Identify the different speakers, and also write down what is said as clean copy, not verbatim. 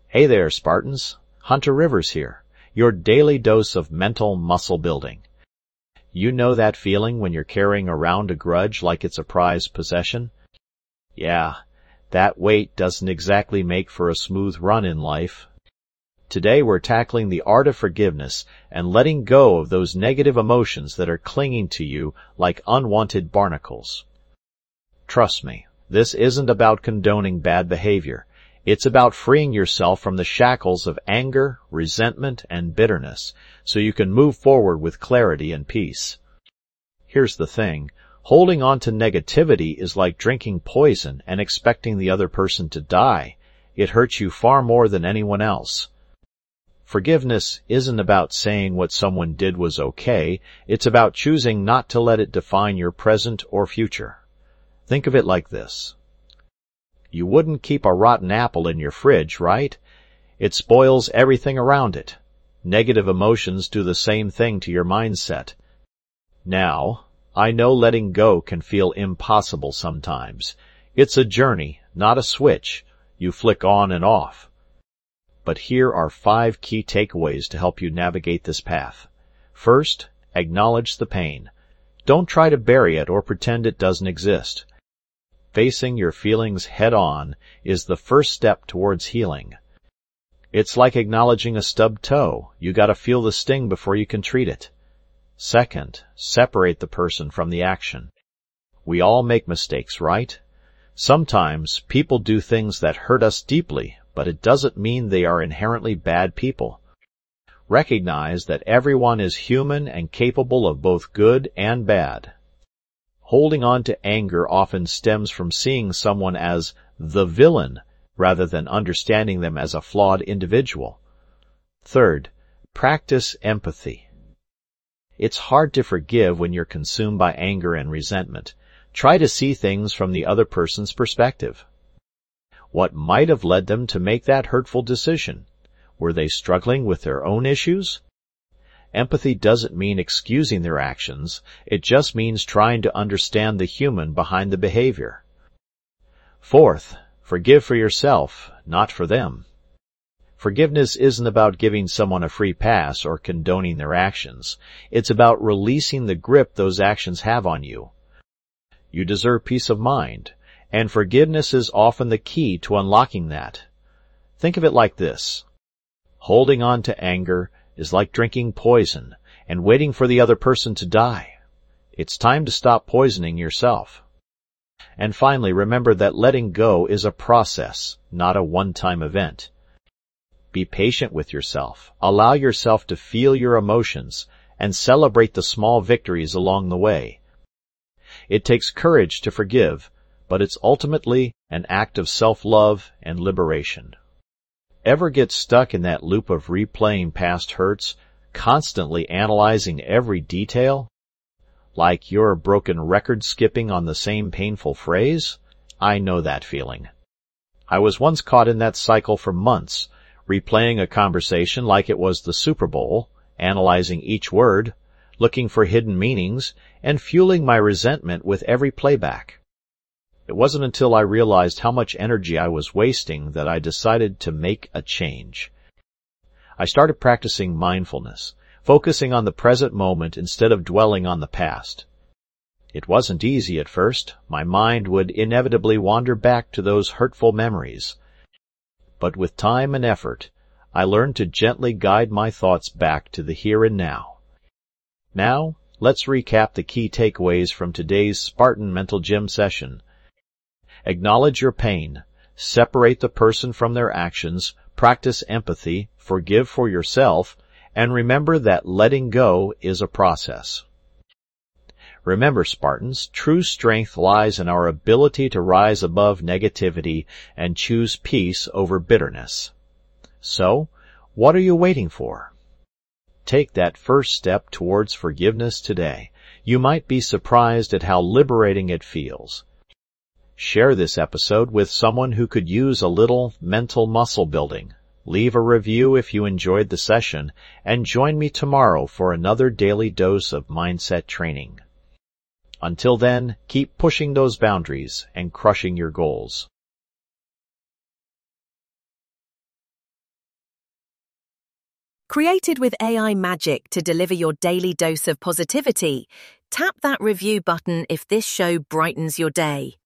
Speaker 1: Hey there, Spartans. Hunter Rivers here, your daily dose of mental muscle building. You know that feeling when you're carrying around a grudge like it's a prized possession? Yeah, that weight doesn't exactly make for a smooth run in life. Today we're tackling the art of forgiveness and letting go of those negative emotions that are clinging to you like unwanted barnacles. Trust me, this isn't about condoning bad behavior. It's about freeing yourself from the shackles of anger, resentment, and bitterness, so you can move forward with clarity and peace. Here's the thing. Holding on to negativity is like drinking poison and expecting the other person to die. It hurts you far more than anyone else. Forgiveness isn't about saying what someone did was okay. It's about choosing not to let it define your present or future. Think of it like this. You wouldn't keep a rotten apple in your fridge, right? It spoils everything around it. Negative emotions do the same thing to your mindset. Now, I know letting go can feel impossible sometimes. It's a journey, not a switch you flick on and off. But here are 5 key takeaways to help you navigate this path. First, acknowledge the pain. Don't try to bury it or pretend it doesn't exist. Facing your feelings head-on is the first step towards healing. It's like acknowledging a stubbed toe. You gotta feel the sting before you can treat it. Second, separate the person from the action. We all make mistakes, right? Sometimes people do things that hurt us deeply, but it doesn't mean they are inherently bad people. Recognize that everyone is human and capable of both good and bad. Holding on to anger often stems from seeing someone as the villain rather than understanding them as a flawed individual. Third, practice empathy. It's hard to forgive when you're consumed by anger and resentment. Try to see things from the other person's perspective. What might have led them to make that hurtful decision? Were they struggling with their own issues? Empathy doesn't mean excusing their actions. It just means trying to understand the human behind the behavior. Fourth, forgive for yourself, not for them. Forgiveness isn't about giving someone a free pass or condoning their actions. It's about releasing the grip those actions have on you. You deserve peace of mind, and forgiveness is often the key to unlocking that. Think of it like this. Holding on to anger is like drinking poison and waiting for the other person to die. It's time to stop poisoning yourself. And finally, remember that letting go is a process, not a one-time event. Be patient with yourself. Allow yourself to feel your emotions and celebrate the small victories along the way. It takes courage to forgive, but it's ultimately an act of self-love and liberation. Ever get stuck in that loop of replaying past hurts, constantly analyzing every detail? Like you're a broken record skipping on the same painful phrase? I know that feeling. I was once caught in that cycle for months, replaying a conversation like it was the Super Bowl, analyzing each word, looking for hidden meanings, and fueling my resentment with every playback. It wasn't until I realized how much energy I was wasting that I decided to make a change. I started practicing mindfulness, focusing on the present moment instead of dwelling on the past. It wasn't easy at first. My mind would inevitably wander back to those hurtful memories. But with time and effort, I learned to gently guide my thoughts back to the here and now. Now, let's recap the key takeaways from today's Spartan Mental Gym session. Acknowledge your pain, separate the person from their actions, practice empathy, forgive for yourself, and remember that letting go is a process. Remember, Spartans, true strength lies in our ability to rise above negativity and choose peace over bitterness. So, what are you waiting for? Take that first step towards forgiveness today. You might be surprised at how liberating it feels. Share this episode with someone who could use a little mental muscle building. Leave a review if you enjoyed the session, and join me tomorrow for another daily dose of mindset training. Until then, keep pushing those boundaries and crushing your goals.
Speaker 2: Created with AI magic to deliver your daily dose of positivity, tap that review button if this show brightens your day.